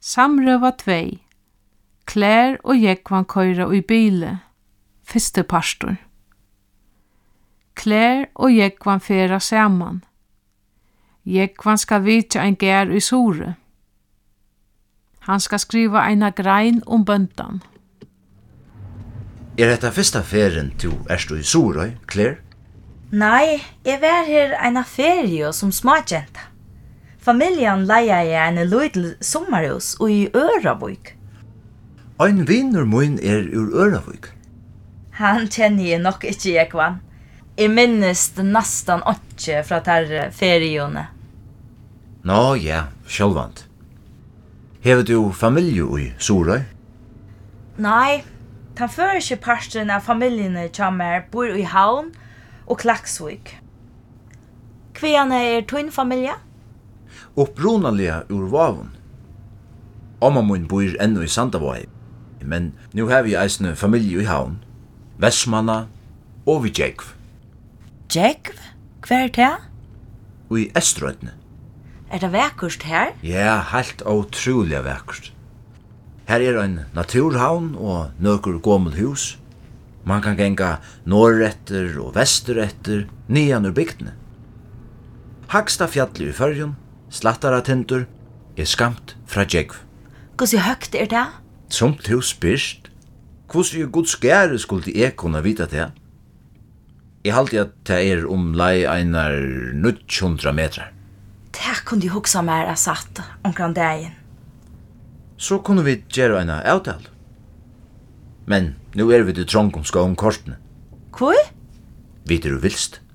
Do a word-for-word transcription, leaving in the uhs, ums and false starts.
Samrøva tvei. Klær og jekvan køyra i bile. Fyrste pastor. Klær og jekvan fera saman. Jekvan skal vitja ein gær i sore. Han skal skriva eina grein om bøndan. Er detta fyrsta ferien du erst i Sorøy, Claire? Nei, jeg var her eina ferie som småkjenta. Familjen leia i en lydel sommerhus og i Øravik. Ein vinur mun er ur Øravik. Han kjenner jeg nok ikke, Jekvan. Jeg minnes nastan åtte fra der feriene. Nå, ja, sjálvant. Hever du familie i Sorøy? Nei, den første parten av familiene kommer bor i Havn og Klaksvik. Hviane er tøyn familie? Upprunalega ur Vavun. Amma mun bor enn i Sandavai, men nu har vi eisne familie i Havn, Vestmanna og vi Jekv. Jekv? Hver er det? Og i Estrøytne. Er det vekkust her? Ja, helt utrolig vekkust. Her er ein naturhavn og nøkur gommel hus. Man kan genga norretter og vesteretter, nian ur bygdene. Hagsta fjalli i Førjun, Slattaratindur, er skamt fra Jekv. Hvordan høgt er det? Som du spyrst, hvordan er Guds gære skulle jeg kunne vite det? Jeg halte at det er om lei einar nitthundra metrar. Det kunne jeg hugsa mer av satt omkring dagen. Så kunne vi gjøre en avtal. Men nu er vi til trång om skån kortene. Hvor? Vi er vilst.